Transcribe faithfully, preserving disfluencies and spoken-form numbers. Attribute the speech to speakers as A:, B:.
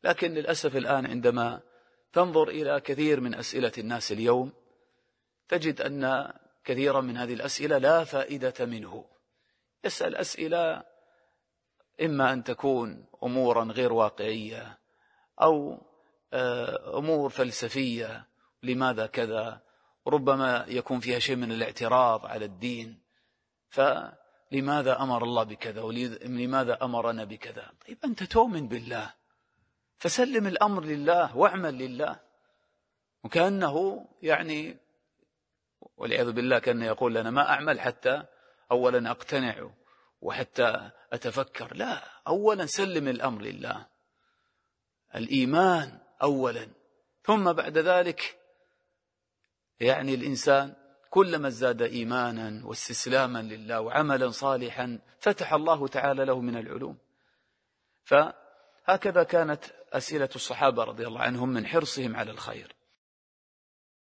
A: لكن للأسف الآن عندما تنظر إلى كثير من أسئلة الناس اليوم تجد أن كثيرا من هذه الأسئلة لا فائدة منه. يسأل أسئلة إما أن تكون أمورا غير واقعية أو أمور فلسفية، لماذا كذا، ربما يكون فيها شيء من الاعتراض على الدين، فلماذا أمر الله بكذا ولماذا أمرنا بكذا. طيب أنت تؤمن بالله فسلم الأمر لله واعمل لله. وكأنه يعني والعياذ بالله كأنه يقول لنا ما أعمل حتى أولا أقتنع وحتى أتفكر. لا، أولا سلم الأمر لله، الإيمان أولا، ثم بعد ذلك يعني الإنسان كلما ازداد إيمانا واستسلاما لله وعملا صالحا فتح الله تعالى له من العلوم. فهكذا كانت أسئلة الصحابة رضي الله عنهم من حرصهم على الخير.